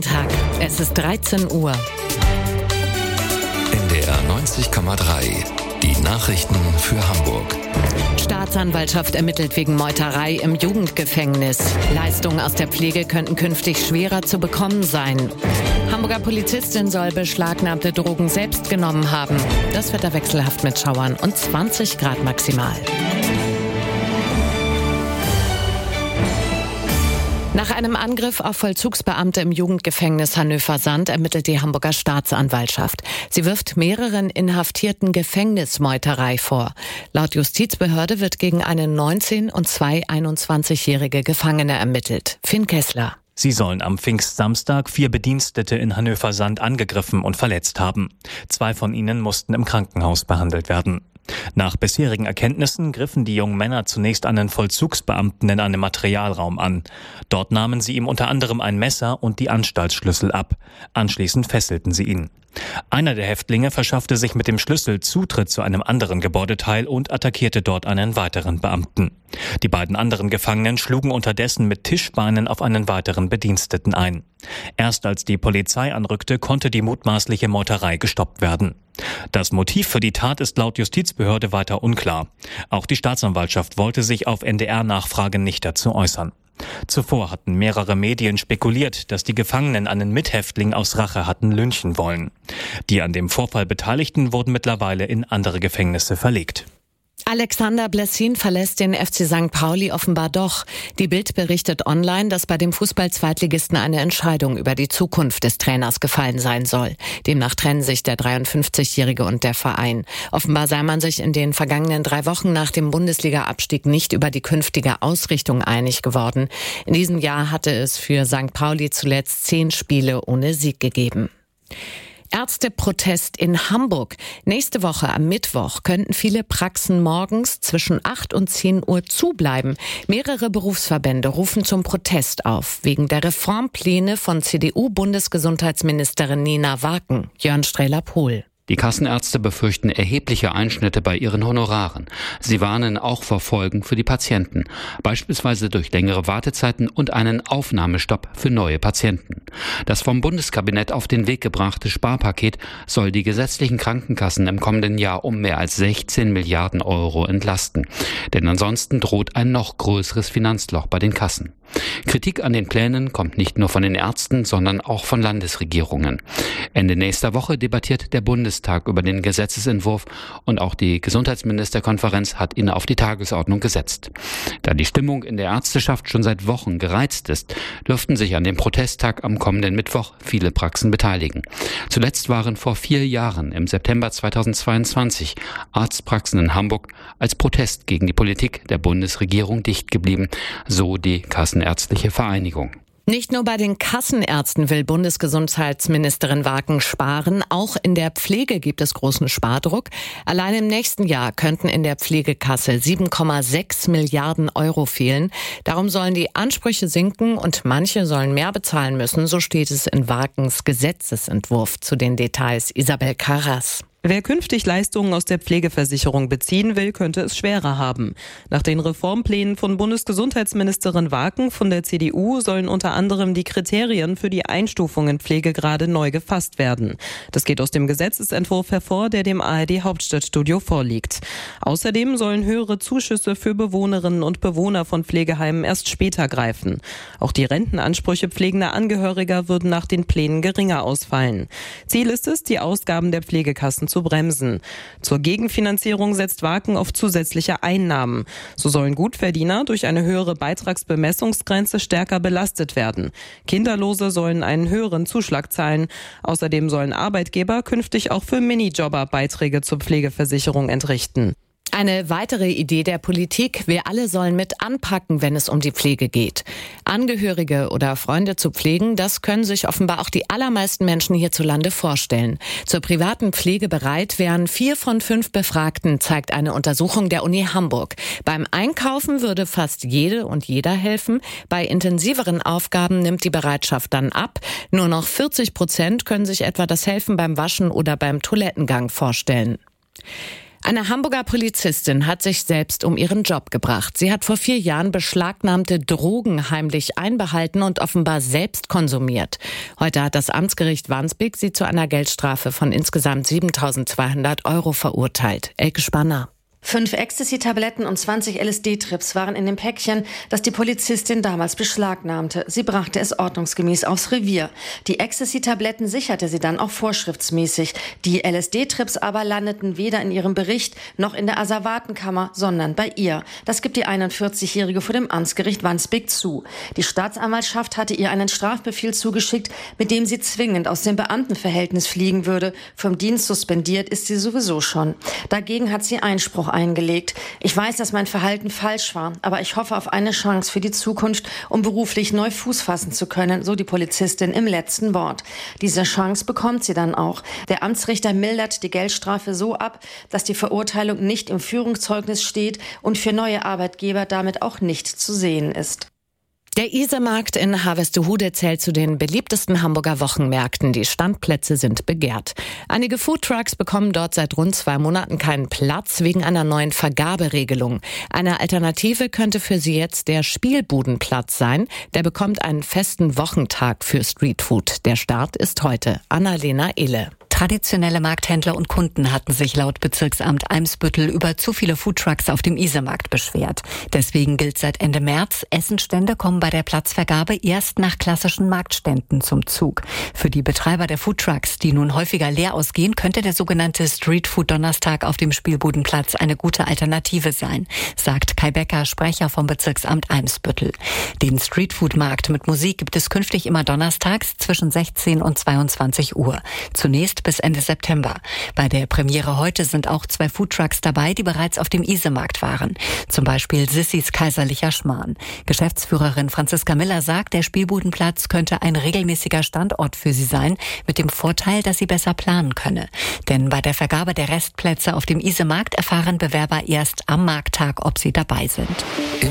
Tag. Es ist 13 Uhr. NDR 90,3. Die Nachrichten für Hamburg. Staatsanwaltschaft ermittelt wegen Meuterei im Jugendgefängnis. Leistungen aus der Pflege könnten künftig schwerer zu bekommen sein. Hamburger Polizistin soll beschlagnahmte Drogen selbst genommen haben. Das Wetter wechselhaft mit Schauern und 20 Grad maximal. Nach einem Angriff auf Vollzugsbeamte im Jugendgefängnis Hannöver-Sand ermittelt die Hamburger Staatsanwaltschaft. Sie wirft mehreren Inhaftierten Gefängnismeuterei vor. Laut Justizbehörde wird gegen eine 19- und zwei 21-jährige Gefangene ermittelt. Finn Kessler. Sie sollen am Pfingstsamstag 4 Bedienstete in Hannöver-Sand angegriffen und verletzt haben. 2 von ihnen mussten im Krankenhaus behandelt werden. Nach bisherigen Erkenntnissen griffen die jungen Männer zunächst einen Vollzugsbeamten in einem Materialraum an. Dort nahmen sie ihm unter anderem ein Messer und die Anstaltsschlüssel ab. Anschließend fesselten sie ihn. Einer der Häftlinge verschaffte sich mit dem Schlüssel Zutritt zu einem anderen Gebäudeteil und attackierte dort einen weiteren Beamten. Die beiden anderen Gefangenen schlugen unterdessen mit Tischbeinen auf einen weiteren Bediensteten ein. Erst als die Polizei anrückte, konnte die mutmaßliche Meuterei gestoppt werden. Das Motiv für die Tat ist laut Justizbehörde weiter unklar. Auch die Staatsanwaltschaft wollte sich auf NDR-Nachfrage nicht dazu äußern. Zuvor hatten mehrere Medien spekuliert, dass die Gefangenen einen Mithäftling aus Rache hatten lynchen wollen. Die an dem Vorfall Beteiligten wurden mittlerweile in andere Gefängnisse verlegt. Alexander Blessin verlässt den FC St. Pauli offenbar doch. Die Bild berichtet online, dass bei dem Fußball-Zweitligisten eine Entscheidung über die Zukunft des Trainers gefallen sein soll. Demnach trennen sich der 53-Jährige und der Verein. Offenbar sei man sich in den vergangenen 3 Wochen nach dem Bundesliga-Abstieg nicht über die künftige Ausrichtung einig geworden. In diesem Jahr hatte es für St. Pauli zuletzt 10 Spiele ohne Sieg gegeben. Ärzteprotest in Hamburg. Nächste Woche am Mittwoch könnten viele Praxen morgens zwischen 8 und 10 Uhr zubleiben. Mehrere Berufsverbände rufen zum Protest auf, wegen der Reformpläne von CDU-Bundesgesundheitsministerin Nina Waken. Jörn Strehler-Pohl. Die Kassenärzte befürchten erhebliche Einschnitte bei ihren Honoraren. Sie warnen auch vor Folgen für die Patienten, beispielsweise durch längere Wartezeiten und einen Aufnahmestopp für neue Patienten. Das vom Bundeskabinett auf den Weg gebrachte Sparpaket soll die gesetzlichen Krankenkassen im kommenden Jahr um mehr als 16 Milliarden Euro entlasten. Denn ansonsten droht ein noch größeres Finanzloch bei den Kassen. Kritik an den Plänen kommt nicht nur von den Ärzten, sondern auch von Landesregierungen. Ende nächster Woche debattiert der Bundestag über den Gesetzesentwurf und auch die Gesundheitsministerkonferenz hat ihn auf die Tagesordnung gesetzt. Da die Stimmung in der Ärzteschaft schon seit Wochen gereizt ist, dürften sich an dem Protesttag am kommenden Mittwoch viele Praxen beteiligen. Zuletzt waren vor 4 Jahren, im September 2022, Arztpraxen in Hamburg als Protest gegen die Politik der Bundesregierung dicht geblieben, so die Kassenärztliche Vereinigung. Nicht nur bei den Kassenärzten will Bundesgesundheitsministerin Waken sparen, auch in der Pflege gibt es großen Spardruck. Allein im nächsten Jahr könnten in der Pflegekasse 7,6 Milliarden Euro fehlen. Darum sollen die Ansprüche sinken und manche sollen mehr bezahlen müssen, so steht es in Wakens Gesetzesentwurf. Zu den Details Isabel Carras. Wer künftig Leistungen aus der Pflegeversicherung beziehen will, könnte es schwerer haben. Nach den Reformplänen von Bundesgesundheitsministerin Waken von der CDU sollen unter anderem die Kriterien für die Einstufung in Pflegegrade neu gefasst werden. Das geht aus dem Gesetzesentwurf hervor, der dem ARD Hauptstadtstudio vorliegt. Außerdem sollen höhere Zuschüsse für Bewohnerinnen und Bewohner von Pflegeheimen erst später greifen. Auch die Rentenansprüche pflegender Angehöriger würden nach den Plänen geringer ausfallen. Ziel ist es, die Ausgaben der Pflegekassen zu bremsen. Zur Gegenfinanzierung setzt Waken auf zusätzliche Einnahmen. So sollen Gutverdiener durch eine höhere Beitragsbemessungsgrenze stärker belastet werden. Kinderlose sollen einen höheren Zuschlag zahlen. Außerdem sollen Arbeitgeber künftig auch für Minijobber Beiträge zur Pflegeversicherung entrichten. Eine weitere Idee der Politik, wir alle sollen mit anpacken, wenn es um die Pflege geht. Angehörige oder Freunde zu pflegen, das können sich offenbar auch die allermeisten Menschen hierzulande vorstellen. Zur privaten Pflege bereit wären 4 von 5 Befragten, zeigt eine Untersuchung der Uni Hamburg. Beim Einkaufen würde fast jede und jeder helfen. Bei intensiveren Aufgaben nimmt die Bereitschaft dann ab. Nur noch 40% können sich etwa das Helfen beim Waschen oder beim Toilettengang vorstellen. Eine Hamburger Polizistin hat sich selbst um ihren Job gebracht. Sie hat vor 4 Jahren beschlagnahmte Drogen heimlich einbehalten und offenbar selbst konsumiert. Heute hat das Amtsgericht Wandsbek sie zu einer Geldstrafe von insgesamt 7.200 € verurteilt. Elke Spanner. 5 Ecstasy-Tabletten und 20 LSD-Trips waren in dem Päckchen, das die Polizistin damals beschlagnahmte. Sie brachte es ordnungsgemäß aufs Revier. Die Ecstasy-Tabletten sicherte sie dann auch vorschriftsmäßig. Die LSD-Trips aber landeten weder in ihrem Bericht noch in der Asservatenkammer, sondern bei ihr. Das gibt die 41-Jährige vor dem Amtsgericht Wandsbek zu. Die Staatsanwaltschaft hatte ihr einen Strafbefehl zugeschickt, mit dem sie zwingend aus dem Beamtenverhältnis fliegen würde. Vom Dienst suspendiert ist sie sowieso schon. Dagegen hat sie Einspruch eingelegt. Ich weiß, dass mein Verhalten falsch war, aber ich hoffe auf eine Chance für die Zukunft, um beruflich neu Fuß fassen zu können, so die Polizistin im letzten Wort. Diese Chance bekommt sie dann auch. Der Amtsrichter mildert die Geldstrafe so ab, dass die Verurteilung nicht im Führungszeugnis steht und für neue Arbeitgeber damit auch nicht zu sehen ist. Der Isemarkt in Harvestehude zählt zu den beliebtesten Hamburger Wochenmärkten. Die Standplätze sind begehrt. Einige Foodtrucks bekommen dort seit rund 2 Monaten keinen Platz wegen einer neuen Vergaberegelung. Eine Alternative könnte für sie jetzt der Spielbudenplatz sein. Der bekommt einen festen Wochentag für Streetfood. Der Start ist heute. Annalena Ehle. Traditionelle Markthändler und Kunden hatten sich laut Bezirksamt Eimsbüttel über zu viele Foodtrucks auf dem Isemarkt beschwert. Deswegen gilt seit Ende März, Essenstände kommen bei der Platzvergabe erst nach klassischen Marktständen zum Zug. Für die Betreiber der Foodtrucks, die nun häufiger leer ausgehen, könnte der sogenannte Streetfood-Donnerstag auf dem Spielbudenplatz eine gute Alternative sein, sagt Kai Becker, Sprecher vom Bezirksamt Eimsbüttel. Den Streetfood-Markt mit Musik gibt es künftig immer donnerstags zwischen 16 und 22 Uhr. Zunächst bis Ende September. Bei der Premiere heute sind auch 2 Foodtrucks dabei, die bereits auf dem Isemarkt waren. Zum Beispiel Sissys Kaiserlicher Schmarrn. Geschäftsführerin Franziska Miller sagt, der Spielbudenplatz könnte ein regelmäßiger Standort für sie sein, mit dem Vorteil, dass sie besser planen könne. Denn bei der Vergabe der Restplätze auf dem Isemarkt erfahren Bewerber erst am Markttag, ob sie dabei sind.